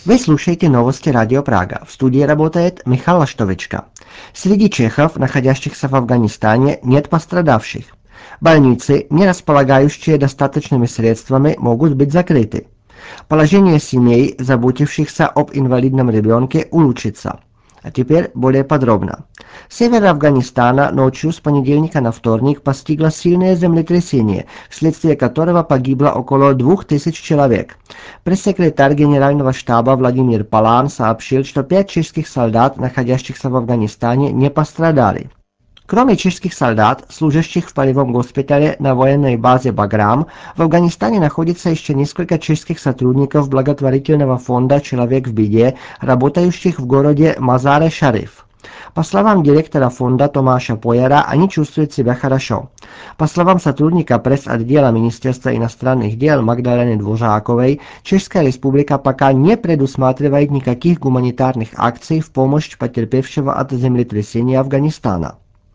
Вы слушаете новости Радио Прага. В студии работает Михаил Лаштовичка. Среди чехов, находящихся в Афганистане, нет пострадавших. Больницы, не располагающие достаточными средствами, могут быть закрыты. Положение семей, заботившихся об инвалидном ребенке, улучшится. А теперь более подробно. Север Афганистана ночью с понедельника на вторник постигло сильное землетрясение, вследствие которого погибло около 2000 человек. Пресс-секретарь генерального штаба Владимир Палан сообщил, что 5 чешских солдат, находящихся в Афганистане, не пострадали. Кроме чешских солдат, служащих в полевом госпитале на военной базе Баграм, в Афганистане находится еще несколько чешских сотрудников благотворительного фонда «Человек в беде», работающих в городе Мазаре-Шариф. По словам директора фонда Томаша Пояра, они чувствуют себя хорошо. По словам сотрудника пресс-отдела Министерства иностранных дел Магдалены Дворжаковой, Чешская республика пока не предусматривает никаких гуманитарных акций в помощь потерпевшего от землетрясения Афганистана.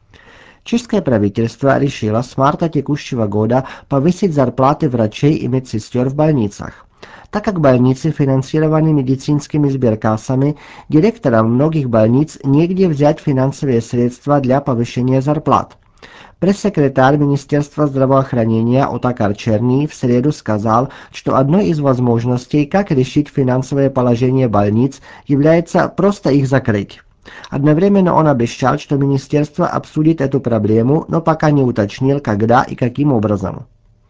Чешское правительство решило с марта текущего года повысить зарплаты врачей и медсестер в больницах. Так как больницы финансированы медицинскими сберкассами, директорам многих больниц негде взять финансовые средства для повышения зарплат. Пресс-секретарь Министерства здравоохранения Отакар Черни в среду сказал, что одной из возможностей, как решить финансовое положение больниц, является просто их закрыть. Одновременно он обещал, что министерство обсудит эту проблему, но пока не уточнил, когда и каким образом.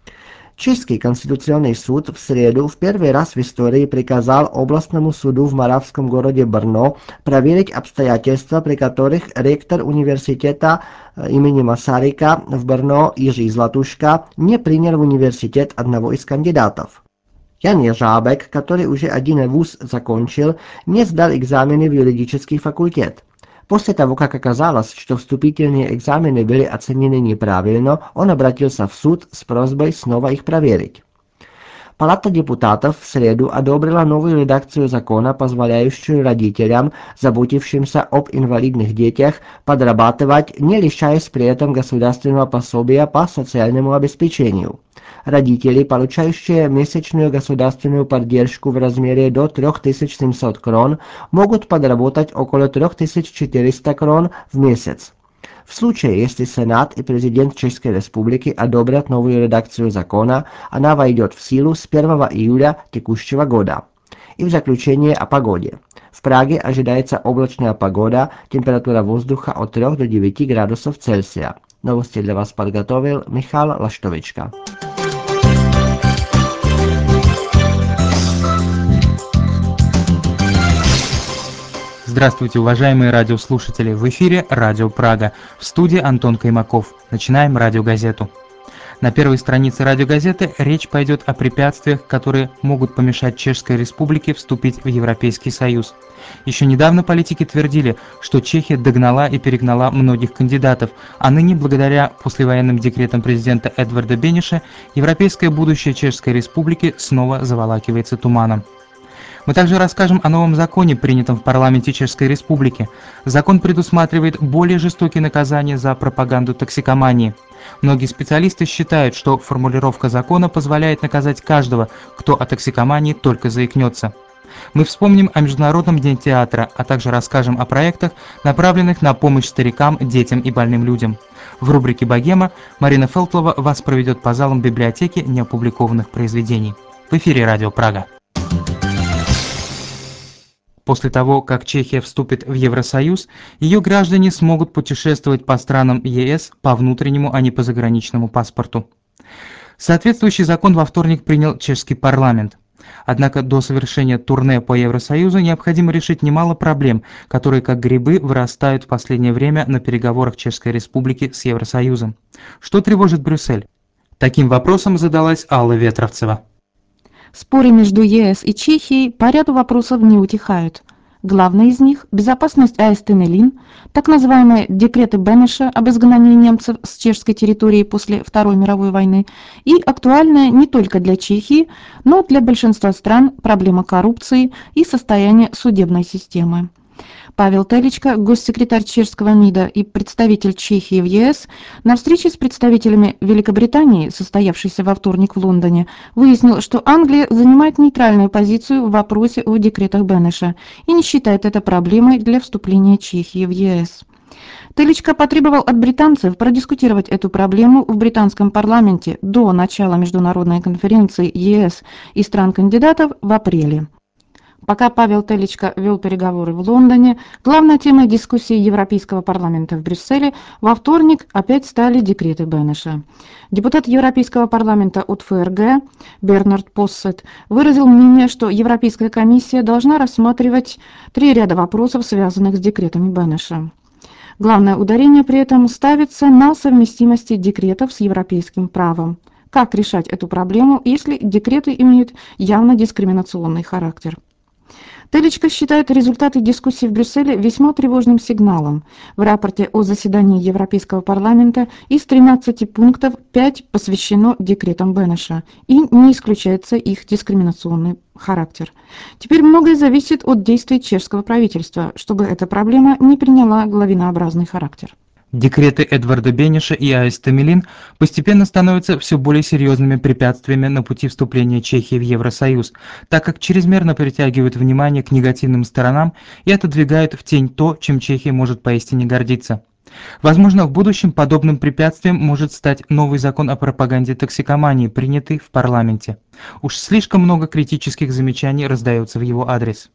Чешский конституционный суд в среду в первый раз в истории приказал областному суду в маравском городе Брно проверить обстоятельства, при которых ректор университета имени Масарика в Брно Jiří Zlatuška не принял в университет одного из кандидатов. Jan Jeřábek, который уже один вуз закончил, не сдал экзамены в юридический факультет. После того, как оказалось, что вступительные экзамены были оценены неправильно, он обратился в суд с просьбой снова их проверить. Палата депутатов в среду одобрила новую редакцию закона, позволяющую родителям, заботившимся об инвалидных детях, подрабатывать, не лишаясь при этом государственного пособия по социальному обеспечению. Родители, получающие месячную государственную поддержку в размере до 3700 крон, могут подработать около 3400 крон в месяц. В случае, если Сенат и президент Чешской Республики одобрят новую редакцию закона, она войдет в силу с 1 июля текущего года. И в заключение о погоде. В Праге ожидается облачная погода, температура воздуха от 3 до 9 градусов Цельсия. Новости для вас подготовил Михаил Лаштовичка. Здравствуйте, уважаемые радиослушатели! В эфире Радио Прага. В студии Антон Каймаков. Начинаем радиогазету. На первой странице радиогазеты речь пойдет о препятствиях, которые могут помешать Чешской Республике вступить в Европейский Союз. Еще недавно политики твердили, что Чехия догнала и перегнала многих кандидатов, а ныне, благодаря послевоенным декретам президента Эдварда Бениша, европейское будущее Чешской Республики снова заволакивается туманом. Мы также расскажем о новом законе, принятом в парламенте Чешской Республики. Закон предусматривает более жестокие наказания за пропаганду токсикомании. Многие специалисты считают, что формулировка закона позволяет наказать каждого, кто о токсикомании только заикнется. Мы вспомним о Международном дне театра, а также расскажем о проектах, направленных на помощь старикам, детям и больным людям. В рубрике «Богема» Марина Фелтлова вас проведет по залам библиотеки неопубликованных произведений. В эфире Радио Прага. После того, как Чехия вступит в Евросоюз, ее граждане смогут путешествовать по странам ЕС по внутреннему, а не по заграничному паспорту. Соответствующий закон во вторник принял чешский парламент. Однако до совершения турне по Евросоюзу необходимо решить немало проблем, которые как грибы вырастают в последнее время на переговорах Чешской Республики с Евросоюзом. Что тревожит Брюссель? Таким вопросом задалась Алла Ветровцева. Споры между ЕС и Чехией по ряду вопросов не утихают. Главный из них – безопасность АСТ-Нелин, так называемые декреты Бенеша об изгнании немцев с чешской территории после Второй мировой войны и актуальная не только для Чехии, но для большинства стран проблема коррупции и состояние судебной системы. Павел Теличка, госсекретарь чешского МИДа и представитель Чехии в ЕС, на встрече с представителями Великобритании, состоявшейся во вторник в Лондоне, выяснил, что Англия занимает нейтральную позицию в вопросе о декретах Бенеша и не считает это проблемой для вступления Чехии в ЕС. Теличка потребовал от британцев продискутировать эту проблему в британском парламенте до начала международной конференции ЕС и стран-кандидатов в апреле. Пока Павел Теличка вел переговоры в Лондоне, главной темой дискуссии Европейского парламента в Брюсселе во вторник опять стали декреты Бенеша. Депутат Европейского парламента от ФРГ Бернард Поссет выразил мнение, что Европейская комиссия должна рассматривать 3 ряда вопросов, связанных с декретами Бенеша. Главное ударение при этом ставится на совместимости декретов с европейским правом. Как решать эту проблему, если декреты имеют явно дискриминационный характер? Теличка считает результаты дискуссий в Брюсселе весьма тревожным сигналом. В рапорте о заседании Европейского парламента из 13 пунктов 5 посвящено декретам Бенеша, и не исключается их дискриминационный характер. Теперь многое зависит от действий чешского правительства, чтобы эта проблема не приняла лавинообразный характер. Декреты Эдварда Бенеша и Аисты Мелин постепенно становятся все более серьезными препятствиями на пути вступления Чехии в Евросоюз, так как чрезмерно притягивают внимание к негативным сторонам и отодвигают в тень то, чем Чехия может поистине гордиться. Возможно, в будущем подобным препятствием может стать новый закон о пропаганде токсикомании, принятый в парламенте. Уж слишком много критических замечаний раздается в его адрес.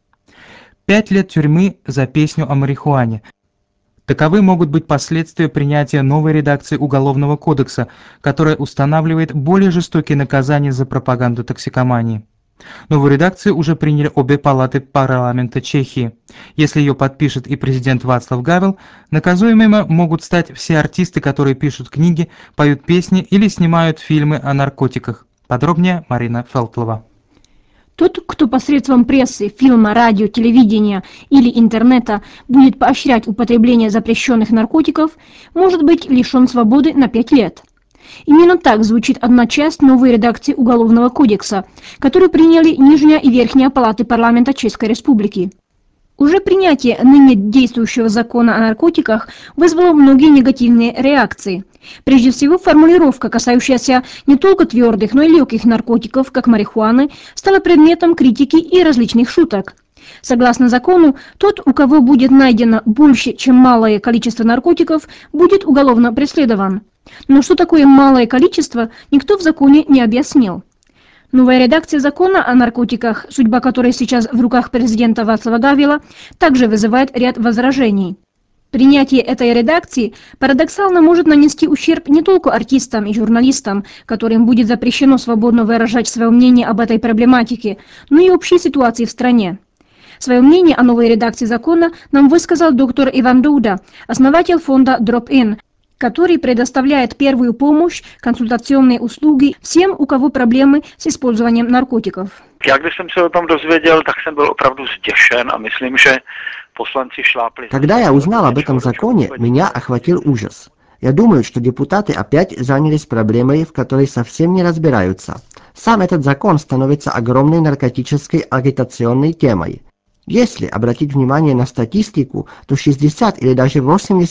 5 лет тюрьмы за песню о марихуане. Таковы могут быть последствия принятия новой редакции Уголовного кодекса, которая устанавливает более жестокие наказания за пропаганду токсикомании. Новую редакцию уже приняли обе палаты парламента Чехии. Если ее подпишет и президент Václav Гавел, наказуемыми могут стать все артисты, которые пишут книги, поют песни или снимают фильмы о наркотиках. Подробнее Марина Фелтлова. Тот, кто посредством прессы, фильма, радио, телевидения или интернета будет поощрять употребление запрещенных наркотиков, может быть лишен свободы на 5 лет. Именно так звучит одна часть новой редакции Уголовного кодекса, которую приняли Нижняя и Верхняя палаты парламента Чешской Республики. Уже принятие ныне действующего закона о наркотиках вызвало многие негативные реакции. Прежде всего, формулировка, касающаяся не только твердых, но и легких наркотиков, как марихуаны, стала предметом критики и различных шуток. Согласно закону, тот, у кого будет найдено больше, чем малое количество наркотиков, будет уголовно преследован. Но что такое малое количество, никто в законе не объяснил. Новая редакция закона о наркотиках, судьба которой сейчас в руках президента Václava Гавела, также вызывает ряд возражений. Принятие этой редакции парадоксально может нанести ущерб не только артистам и журналистам, которым будет запрещено свободно выражать свое мнение об этой проблематике, но и общей ситуации в стране. Свое мнение о новой редакции закона нам высказал доктор Иван Дуда, основатель фонда Drop-In, который предоставляет первую помощь, консультационные услуги всем, у кого проблемы с использованием наркотиков. Když jsem se o tom dozvěděl, tak jsem byl opravdu zděšen a myslím, že poslanci šlápli. Когда я узнал об этом законе, меня охватил ужас. Я думаю, что депутаты опять занялись проблемой, в которой совсем не разбираются. Сам этот закон становится огромной наркотической агитационной темой. Если обратить внимание на статистику, то 60 или даже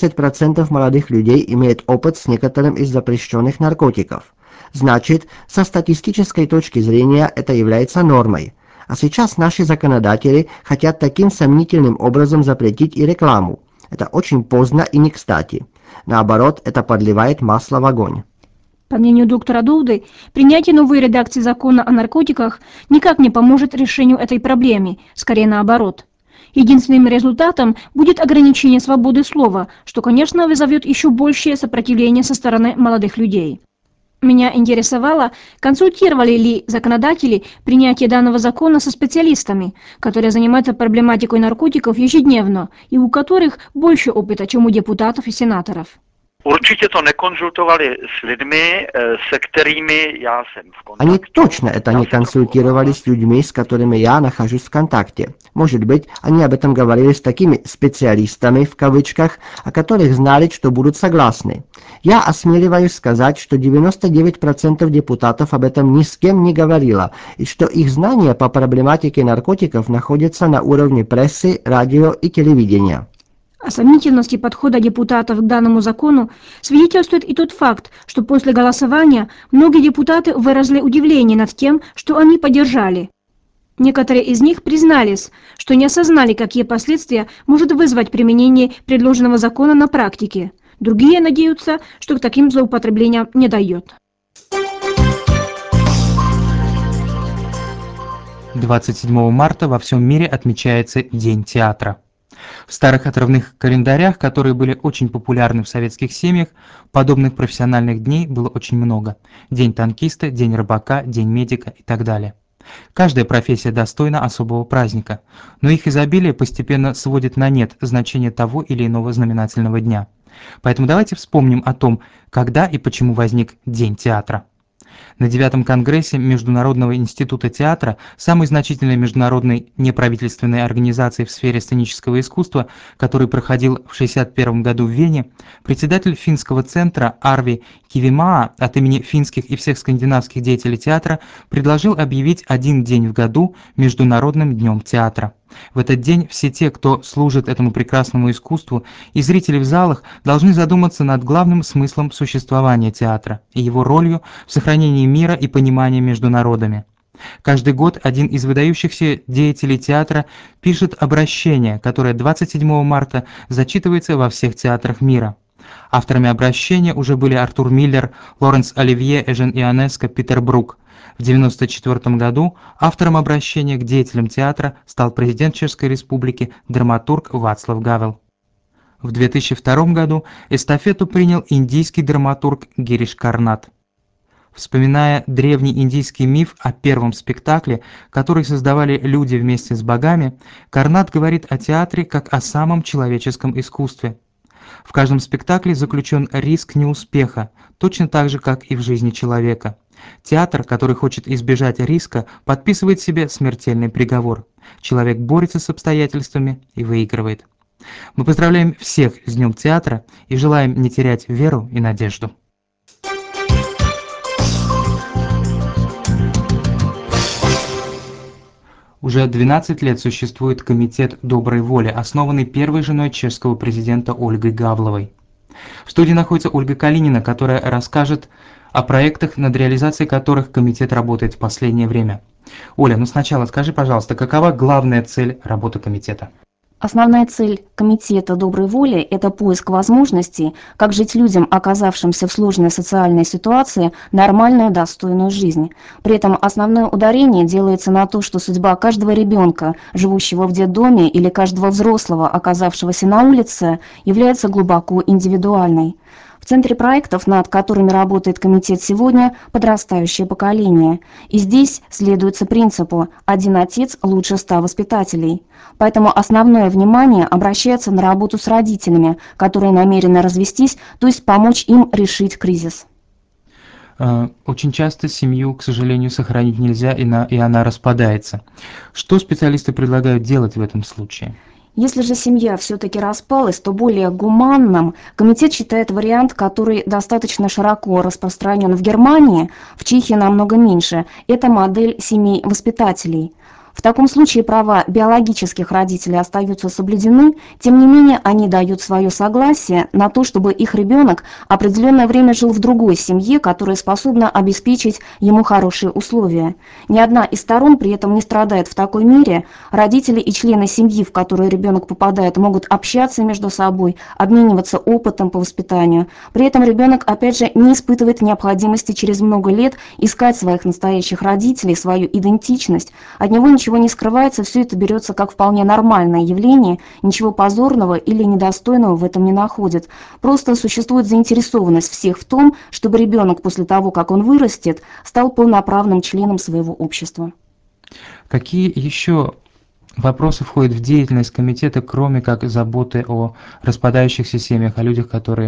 80% молодых людей имеют опыт с некоторым из запрещенных наркотиков. Значит, со статистической точки зрения это является нормой. А сейчас наши законодатели хотят таким сомнительным образом запретить и рекламу. Это очень поздно и не кстати. Наоборот, это подливает масло в огонь. По мнению доктора Дуды, принятие новой редакции закона о наркотиках никак не поможет решению этой проблемы, скорее наоборот. Единственным результатом будет ограничение свободы слова, что, конечно, вызовет еще большее сопротивление со стороны молодых людей. Меня интересовало, консультировали ли законодатели принятие данного закона со специалистами, которые занимаются проблематикой наркотиков ежедневно и у которых больше опыта, чем у депутатов и сенаторов. Určitě to nekonzultovali s lidmi, se kterými já jsem v kontaktu. Они точно это не консультировали с людьми, с которыми я нахожусь в контакте. Может быть, они об этом говорили с такими «специалистами», в кавычках, о которых знали, что будут согласны. Я осмеливаюсь сказать, что 99% депутатов об этом ни с кем не говорило, и что их знания по проблематике наркотиков находятся на уровне прессы, радио и телевидения. О сомнительности подхода депутатов к данному закону свидетельствует и тот факт, что после голосования многие депутаты выразили удивление над тем, что они поддержали. Некоторые из них признались, что не осознали, какие последствия может вызвать применение предложенного закона на практике. Другие надеются, что к таким злоупотреблениям не дойдет. 27 марта во всем мире отмечается День театра. В старых отрывных календарях, которые были очень популярны в советских семьях, подобных профессиональных дней было очень много. День танкиста, день рыбака, день медика и так далее. Каждая профессия достойна особого праздника, но их изобилие постепенно сводит на нет значение того или иного знаменательного дня. Поэтому давайте вспомним о том, когда и почему возник День театра. На 9-м конгрессе Международного института театра, самой значительной международной неправительственной организации в сфере сценического искусства, который проходил в 1961 году в Вене, председатель финского центра Арви Кивимаа от имени финских и всех скандинавских деятелей театра предложил объявить один день в году Международным днем театра. В этот день все те, кто служит этому прекрасному искусству, и зрители в залах должны задуматься над главным смыслом существования театра и его ролью в сохранении мира и понимания между народами. Каждый год один из выдающихся деятелей театра пишет обращение, которое 27 марта зачитывается во всех театрах мира. Авторами обращения уже были Артур Миллер, Лоренс Оливье, Эжен Ионеско, Питер Брук. В 1994 году автором обращения к деятелям театра стал президент Чешской Республики, драматург Вацлав Гавел. В 2002 году эстафету принял индийский драматург Гириш Карнад. Вспоминая древний индийский миф о первом спектакле, который создавали люди вместе с богами, Карнад говорит о театре как о самом человеческом искусстве. В каждом спектакле заключен риск неуспеха, точно так же, как и в жизни человека. Театр, который хочет избежать риска, подписывает себе смертельный приговор. Человек борется с обстоятельствами и выигрывает. Мы поздравляем всех с Днем театра и желаем не терять веру и надежду. Уже 12 лет существует Комитет доброй воли, основанный первой женой чешского президента Ольгой Гавловой. В студии находится Ольга Калинина, которая расскажет о проектах, над реализацией которых комитет работает в последнее время. Оля, сначала скажи, пожалуйста, какова главная цель работы комитета? Основная цель Комитета доброй воли – это поиск возможностей, как жить людям, оказавшимся в сложной социальной ситуации, нормальную, достойную жизнь. При этом основное ударение делается на то, что судьба каждого ребенка, живущего в детдоме, или каждого взрослого, оказавшегося на улице, является глубоко индивидуальной. В центре проектов, над которыми работает комитет сегодня, подрастающее поколение. И здесь следуется принципу «один отец лучше 100 воспитателей». Поэтому основное внимание обращается на работу с родителями, которые намерены развестись, то есть помочь им решить кризис. Очень часто семью, к сожалению, сохранить нельзя, и она распадается. Что специалисты предлагают делать в этом случае? Если же семья все-таки распалась, то более гуманным комитет считает вариант, который достаточно широко распространен в Германии, в Чехии намного меньше. Это модель семей воспитателей. В таком случае права биологических родителей остаются соблюдены, тем не менее они дают свое согласие на то, чтобы их ребенок определенное время жил в другой семье, которая способна обеспечить ему хорошие условия. Ни одна из сторон при этом не страдает в такой мере. Родители и члены семьи, в которую ребенок попадает, могут общаться между собой, обмениваться опытом по воспитанию. При этом ребенок, опять же, не испытывает необходимости через много лет искать своих настоящих родителей, свою идентичность. От него ничего не скрывается, все это берется как вполне нормальное явление, ничего позорного или недостойного в этом не находит. Просто существует заинтересованность всех в том, чтобы ребенок после того, как он вырастет, стал полноправным членом своего общества. Какие еще вопросы входят в деятельность комитета, кроме как заботы о распадающихся семьях, о людях, которые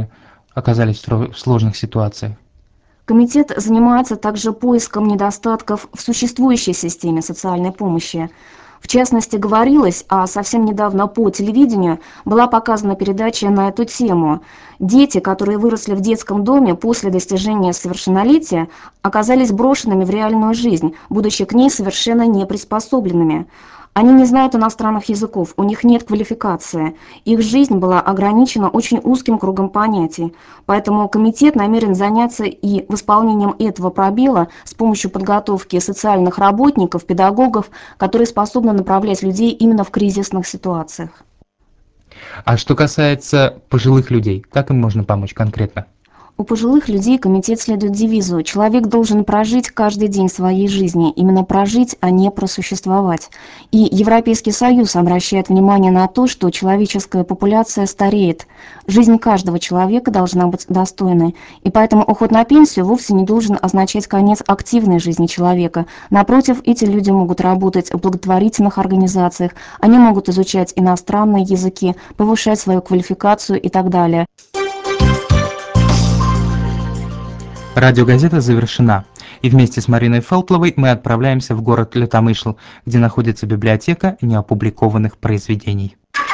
оказались в сложных ситуациях? Комитет занимается также поиском недостатков в существующей системе социальной помощи. В частности, говорилось, а совсем недавно по телевидению была показана передача на эту тему. Дети, которые выросли в детском доме после достижения совершеннолетия, оказались брошенными в реальную жизнь, будучи к ней совершенно не приспособленными. Они не знают иностранных языков, у них нет квалификации. Их жизнь была ограничена очень узким кругом понятий. Поэтому комитет намерен заняться и восполнением этого пробела с помощью подготовки социальных работников, педагогов, которые способны направлять людей именно в кризисных ситуациях. А что касается пожилых людей, как им можно помочь конкретно? У пожилых людей комитет следует девизу: человек должен прожить каждый день своей жизни, именно прожить, а не просуществовать. И Европейский Союз обращает внимание на то, что человеческая популяция стареет. Жизнь каждого человека должна быть достойной, и поэтому уход на пенсию вовсе не должен означать конец активной жизни человека. Напротив, эти люди могут работать в благотворительных организациях, они могут изучать иностранные языки, повышать свою квалификацию и так далее. Радиогазета завершена, и вместе с Мариной Фелтловой мы отправляемся в город Лютомышл, где находится библиотека неопубликованных произведений.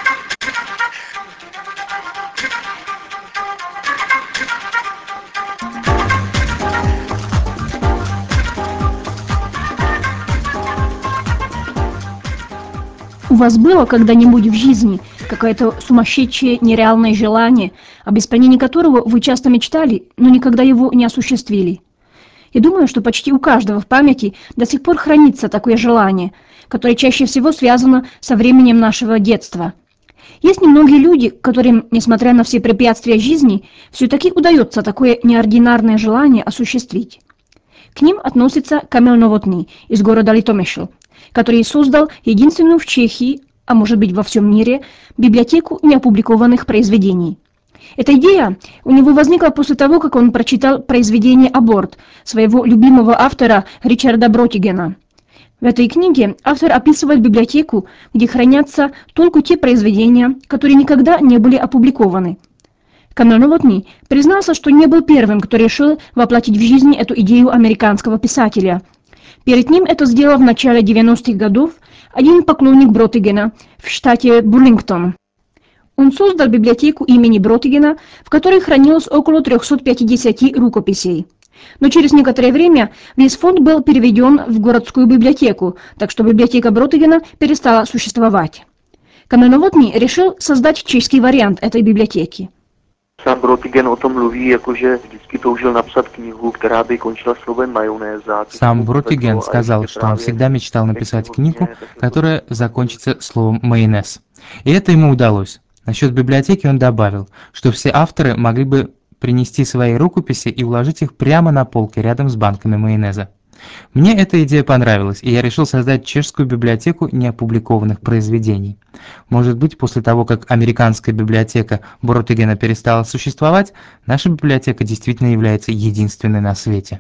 У вас было когда-нибудь в жизни какое-то сумасшедшее нереальное желание, об исполнении которого вы часто мечтали, но никогда его не осуществили? Я думаю, что почти у каждого в памяти до сих пор хранится такое желание, которое чаще всего связано со временем нашего детства. Есть немногие люди, которым, несмотря на все препятствия жизни, все-таки удается такое неординарное желание осуществить. К ним относится Камил Новотный из города Литомышл, который создал единственную в Чехии, а может быть во всем мире, библиотеку неопубликованных произведений. Эта идея у него возникла после того, как он прочитал произведение «Аборт» своего любимого автора Ричарда Бротигена. В этой книге автор описывает библиотеку, где хранятся только те произведения, которые никогда не были опубликованы. Камил Новотный признался, что не был первым, кто решил воплотить в жизнь эту идею американского писателя. Перед ним это сделал в начале 90-х годов один поклонник Бротигена в штате Бурлингтон. Он создал библиотеку имени Бротигена, в которой хранилось около 350 рукописей. Но через некоторое время весь фонд был переведен в городскую библиотеку, так что библиотека Бротигена перестала существовать. Камил Novotný решил создать чешский вариант этой библиотеки. Sám Brotigen o tom mluví, jakože vždycky toužil napsat knihu, která by končila slovem majonéza. Сам Бротиген сказал, что он всегда мечтал написать книгу, которая закончится словом «майонез». И это ему удалось. Насчет библиотеки он добавил, что все авторы могли бы принести свои рукописи и уложить их прямо на полке рядом с банками майонеза. Мне эта идея понравилась, и я решил создать чешскую библиотеку неопубликованных произведений. Может быть, после того, как американская библиотека Бротигена перестала существовать, наша библиотека действительно является единственной на свете.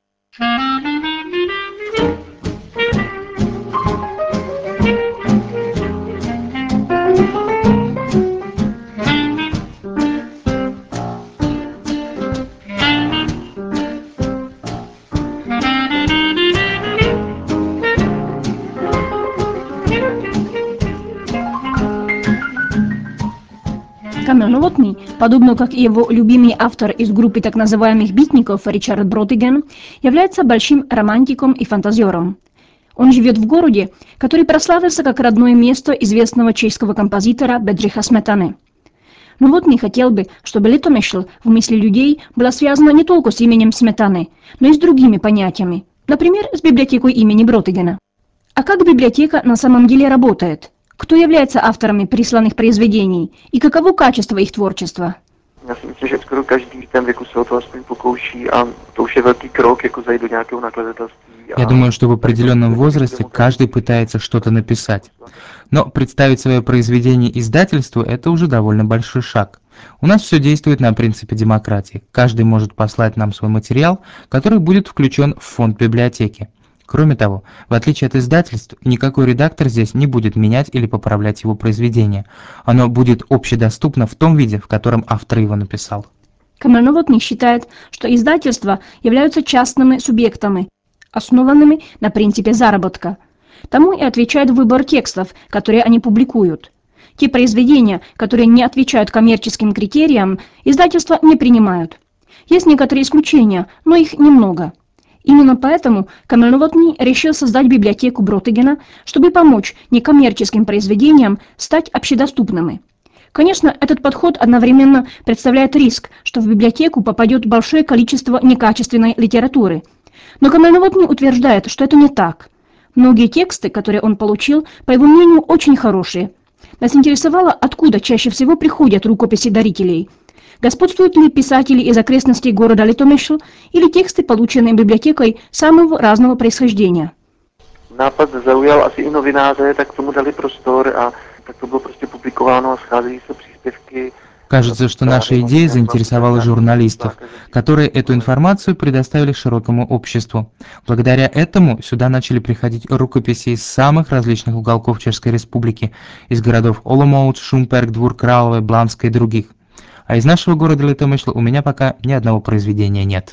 Камил Новотný, подобно как и его любимый автор из группы так называемых битников Ричард Бротиген, является большим романтиком и фантазером. Он живет в городе, который прославился как родное место известного чешского композитора Bedřicha Smetany. Novotný хотел бы, чтобы Литомышл в мысли людей была связана не только с именем Сметаны, но и с другими понятиями, например, с библиотекой имени Бротигена. А как библиотека на самом деле работает? Кто является авторами присланных произведений и каково качество их творчества? Já si myslím, že skoro každý v tom věku se o to aspoň pokouší a to už je velký krok, jako zajít do nějakého nakladatelství. Я думаю, что в определенном возрасте каждый пытается что-то написать. Но представить свое произведение издательству – это уже довольно большой шаг. У нас все действует на принципе демократии. Каждый может послать нам свой материал, который будет включен в фонд библиотеки. Кроме того, в отличие от издательств, никакой редактор здесь не будет менять или поправлять его произведение. Оно будет общедоступно в том виде, в котором автор его написал. Камиль Новотный считает, что издательства являются частными субъектами, основанными на принципе заработка. Тому и отвечает выбор текстов, которые они публикуют. Те произведения, которые не отвечают коммерческим критериям, издательства не принимают. Есть некоторые исключения, но их немного. Именно поэтому Камиль Новотный решил создать библиотеку Бротегена, чтобы помочь некоммерческим произведениям стать общедоступными. Конечно, этот подход одновременно представляет риск, что в библиотеку попадет большое количество некачественной литературы. Но Камиль Новотный утверждает, что это не так. Многие тексты, которые он получил, по его мнению, очень хорошие. Нас интересовало, откуда чаще всего приходят рукописи дарителей. Господствуют ли писатели из окрестностей города Литомyšl или тексты, полученные библиотекой самого разного происхождения. Nápad zaujal asi i novináře, tak tomu dali prostor a tak to bylo prostě publikováno a scházejí se příspěvky. Кажется, что наша идея заинтересовала журналистов, которые эту информацию предоставили широкому обществу. Благодаря этому сюда начали приходить рукописи из самых различных уголков Чешской Республики, из городов Оломouc, Шумперк, Двор Кралове, Бланска и других. А из нашего города Литомyšl у меня пока ни одного произведения нет.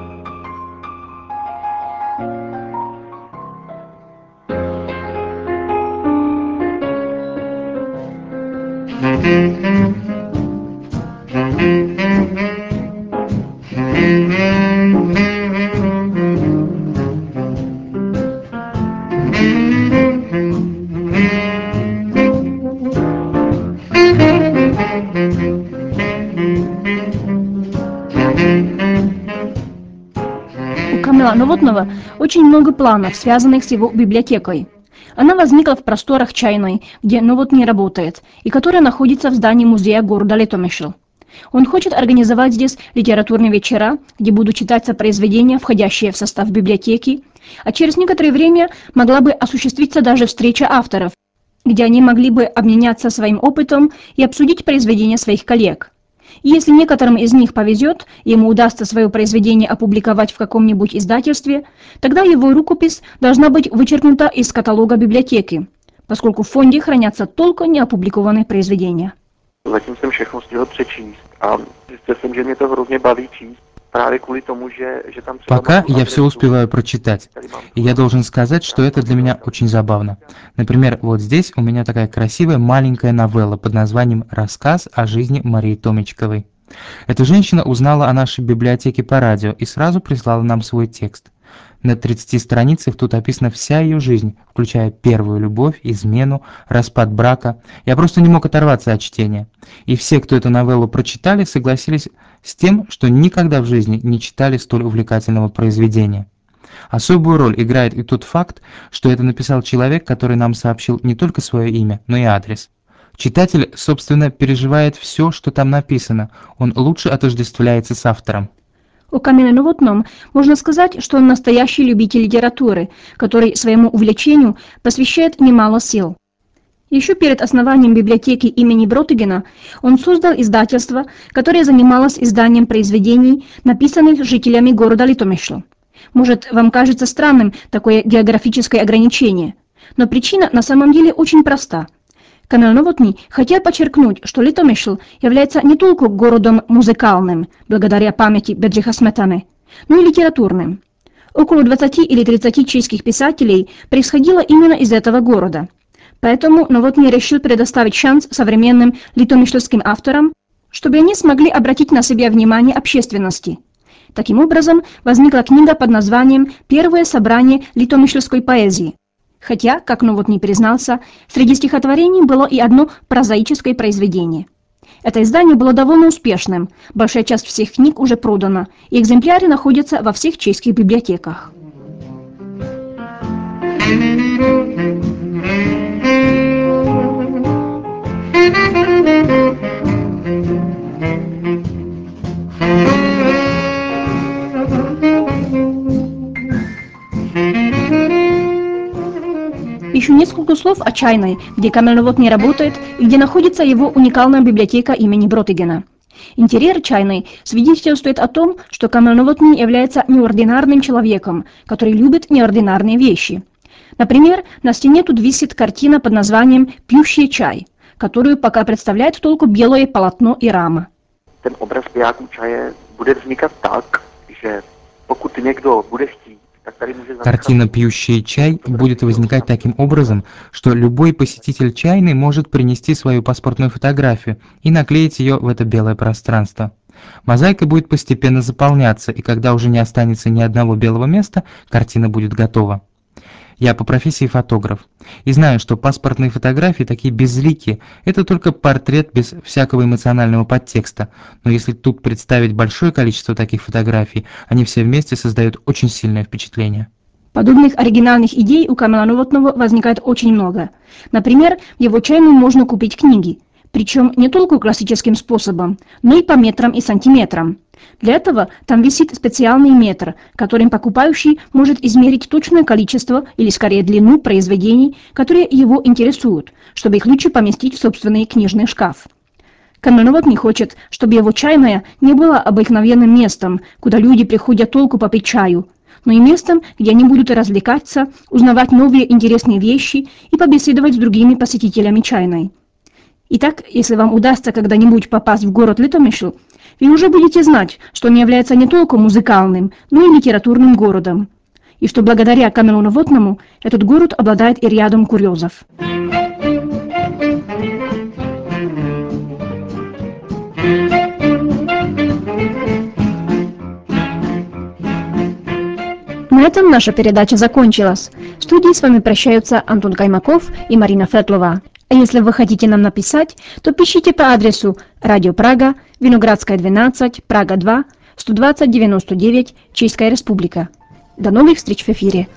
У Камиля Новотного очень много планов, связанных с его библиотекой. Она возникла в просторах Чайной, где Новотный работает, и которая находится в здании музея города Литомyšl. Он хочет организовать здесь литературные вечера, где будут читаться произведения, входящие в состав библиотеки, а через некоторое время могла бы осуществиться даже встреча авторов, где они могли бы обменяться своим опытом и обсудить произведения своих коллег. И если некоторым из них повезет, и ему удастся свое произведение опубликовать в каком-нибудь издательстве, тогда его рукопись должна быть вычеркнута из каталога библиотеки, поскольку в фонде хранятся только неопубликованные произведения. Zatím jsem všechno stihl přečíst a zjistil jsem, že mě to hrozně baví číst. Právě kvůli tomu, že tam třeba... Пока я все успеваю прочитать, и я должен сказать, что это для меня очень забавно. Например, вот здесь у меня такая красивая маленькая новелла под названием «Рассказ о жизни Марии Томичковой». Эта женщина узнала о нашей библиотеке по радио и сразу прислала нам свой текст. На 30 страницах тут описана вся ее жизнь, включая первую любовь, измену, распад брака. Я просто не мог оторваться от чтения. И все, кто эту новеллу прочитали, согласились с тем, что никогда в жизни не читали столь увлекательного произведения. Особую роль играет и тот факт, что это написал человек, который нам сообщил не только свое имя, но и адрес. Читатель, собственно, переживает все, что там написано. Он лучше отождествляется с автором. О Камиле Новотном можно сказать, что он настоящий любитель литературы, который своему увлечению посвящает немало сил. Еще перед основанием библиотеки имени Бротегена он создал издательство, которое занималось изданием произведений, написанных жителями города Литомyšl. Может, вам кажется странным такое географическое ограничение, но причина на самом деле очень проста. Камиль Новотный хотел подчеркнуть, что Литомyšl является не только городом музыкальным, благодаря памяти Bedřicha Smetany, но и литературным. Около 20 или 30 чешских писателей происходило именно из этого города. Поэтому Новотный решил предоставить шанс современным литомyšlским авторам, чтобы они смогли обратить на себя внимание общественности. Таким образом, возникла книга под названием «Первое собрание литомyšlской поэзии». Хотя, как Новотный признался, среди стихотворений было и одно прозаическое произведение. Это издание было довольно успешным, большая часть всех книг уже продана, и экземпляры находятся во всех чешских библиотеках. Еще несколько слов о Чайной, где Камиль Новотный работает и где находится его уникальная библиотека имени Бротегена. Интерьер Чайной свидетельствует о том, что Камиль Новотный является неординарным человеком, который любит неординарные вещи. Например, на стене тут висит картина под названием «Пьющий чай», которую пока представляет только белое полотно и рама. ten obraz pijáků čaje bude vznikat tak, že pokud někdo bude chtít, tak tady může zanechat... Картина «Пьющий чай» будет возникать таким образом, что любой посетитель чайной может принести свою паспортную фотографию и наклеить ее в это белое пространство. Мозаика будет постепенно заполняться, и когда уже не останется ни одного белого места, картина будет готова. Я по профессии фотограф, и знаю, что паспортные фотографии такие безликие, это только портрет без всякого эмоционального подтекста, но если тут представить большое количество таких фотографий, они все вместе создают очень сильное впечатление. Подобных оригинальных идей у Камила Новотного возникает очень много. Например, в его чайную можно купить книги, причем не только классическим способом, но и по метрам и сантиметрам. Для этого там висит специальный метр, которым покупающий может измерить точное количество или скорее длину произведений, которые его интересуют, чтобы их лучше поместить в собственный книжный шкаф. Камил Новотный хочет, чтобы его чайная не была обыкновенным местом, куда люди приходят только попить чаю, но и местом, где они будут развлекаться, узнавать новые интересные вещи и побеседовать с другими посетителями чайной. Итак, если вам удастся когда-нибудь попасть в город Литомишль, вы уже будете знать, что он является не только музыкальным, но и литературным городом, и что благодаря Камилу Новотному этот город обладает и рядом курьезов. На этом наша передача закончилась. В студии с вами прощаются Антон Каймаков и Марина Фетлова. А если вы хотите нам написать, то пишите по адресу Радио Прага, Виноградская, 12, Прага 2, 120-99, Чешская Республика. До новых встреч в эфире.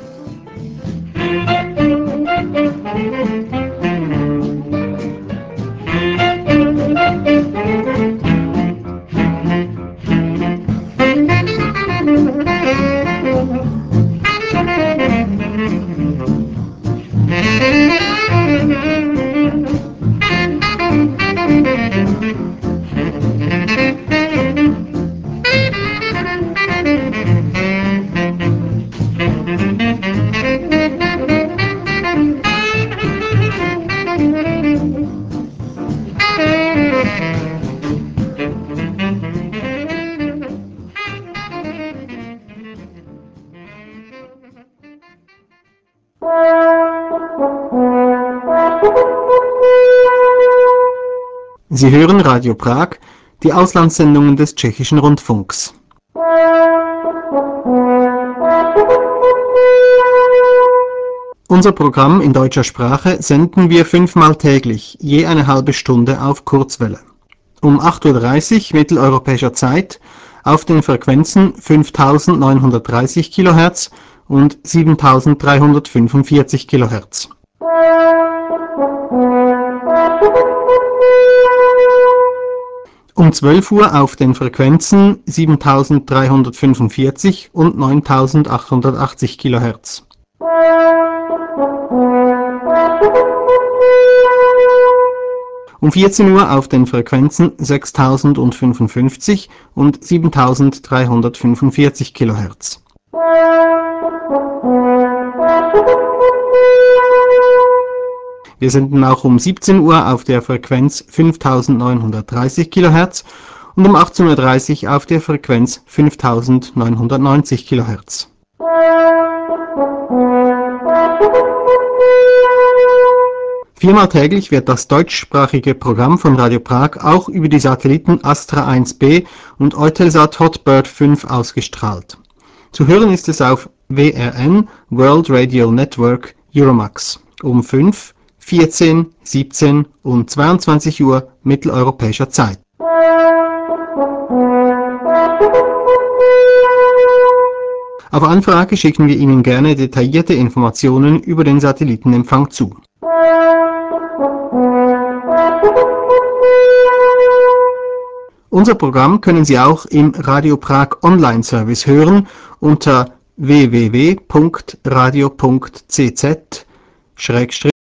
Sie hören Radio Prag, die Auslandssendungen des Tschechischen Rundfunks. Unser Programm in deutscher Sprache senden wir 5-mal täglich, je eine halbe Stunde auf Kurzwelle. Um 8:30 Uhr mitteleuropäischer Zeit auf den Frequenzen 5930 kHz und 7345 kHz. Um 12 Uhr auf den Frequenzen 7345 und 9880 kHz. Um 14 Uhr auf den Frequenzen 6055 und 7345 kHz. Wir senden auch um 17 Uhr auf der Frequenz 5930 kHz und um 18:30 Uhr auf der Frequenz 5990 kHz. Viermal täglich wird das deutschsprachige Programm von Radio Prag auch über die Satelliten Astra 1B und Eutelsat Hotbird 5 ausgestrahlt. Zu hören ist es auf WRN, World Radio Network, Euromax, um 5, 14, 17 und 22 Uhr mitteleuropäischer Zeit. Auf Anfrage schicken wir Ihnen gerne detaillierte Informationen über den Satellitenempfang zu. Unser Programm können Sie auch im Radio Prag Online-Service hören unter www.radio.cz/